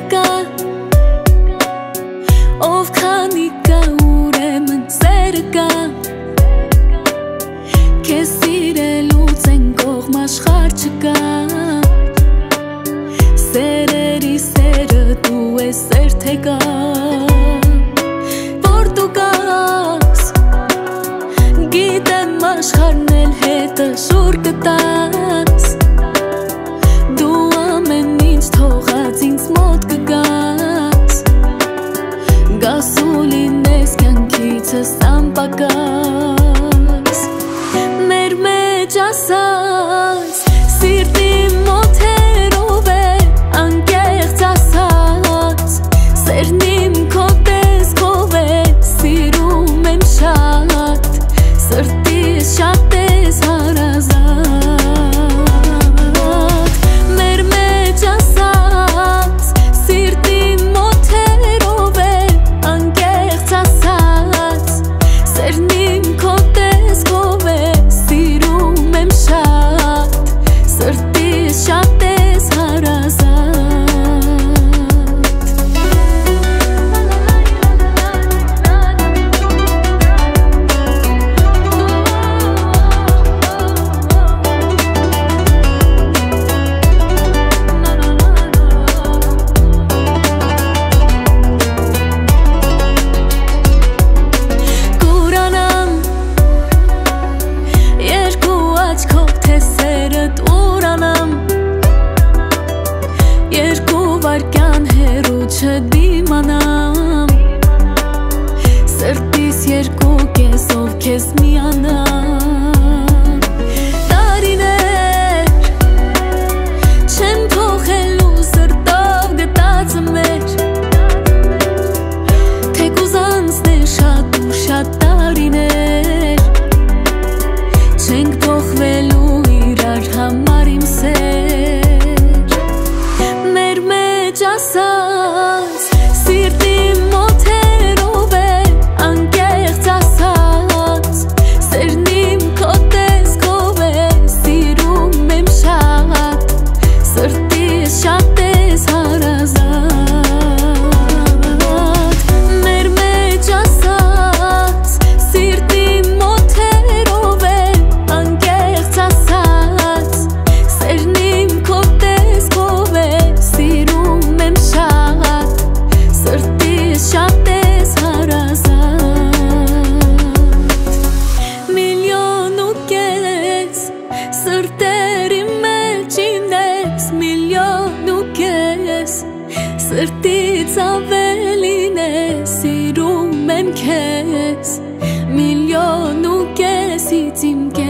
կա ով քանի կա ուրեմն սերը կա քեզ սիրելուց են կողմ աշխարհ չկա սերերի սերը դու ես սեր թե կա որ դու կաս գիտեմ աշխարհն էլ հետը շուռ կտաս դու ամեն ինչ թողած ինձ մոտ կգաս գաս ու լինես կյանքիցս անպակաս մեր մեջ ասած սիրտի մոթերով է անկեղծ ասած սերն իմ քո տեսքով է սիրում եմ շատ սրտիս շատ ես հարազատ մեր մեջ ասած սիրտի մոթերով է անկեղծ ասած սերն իմ քո տեսքով է սիրում եմ շատ սրտիս շատ ես հարազատ չդիմանամ սրտիս երկու կեսով քեզ միանամ տարիներ չեմ փոխելու սրտով գտածը մեր թեկուզ անցնեն շատ ու շատ տարիներ չենք փոխվելու իրար համար իմ սեր մեր մեջ ասած սիրտի մոթերով է անկեղծ ասած սերն իմ քո տեսքով է սիրում եմ շատ սրտիս շատ ես հարազատ մեր մեջ ասած սիրտի մոթերով է անկեղծ ասած սերն իմ քո տեսքով է սիրում եմ շատ սրտիս շատ ես հարազատ միլիոն ու կես սրտերի մեջ ինես միլիոն ու կես սրտից ավելին է սիրում եմ քեզ միլիոն ու կեսից իմ